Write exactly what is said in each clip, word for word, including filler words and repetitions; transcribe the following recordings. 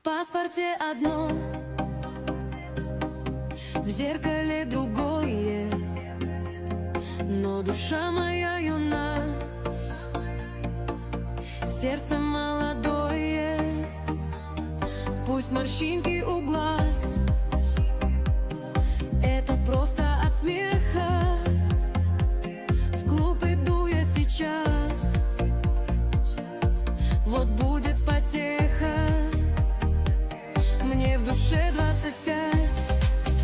паспорте одно, в зеркале другое, но душа моя юна, сердце молодое. Пусть морщинки у глаз, это просто от смеха. В клуб иду я сейчас, вот будет потеха. Мне в душе двадцать пять,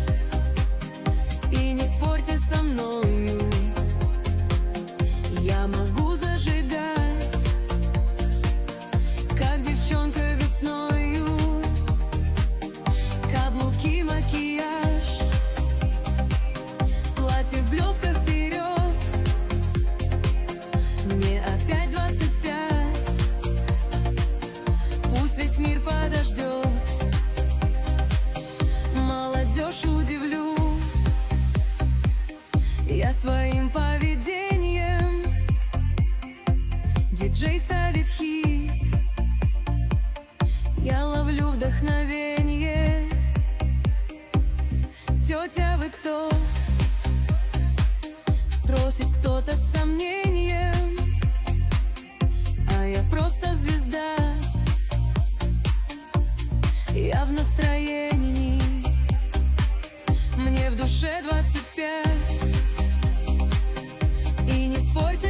и не спорьте со мною, я могу зажигать, как девчонка весною. Каблуки, макияж, платье в блесках вперед. Мне опять двадцать пять, пусть весь мир подождет. Молодежь удивлю я своим поведением. Диджей ставит хит, я ловлю вдохновение. Тетя, вы кто? Спросит кто-то с сомнением, а я просто звезда, я в настроении. Мне в душе двадцать пять, и не спорьте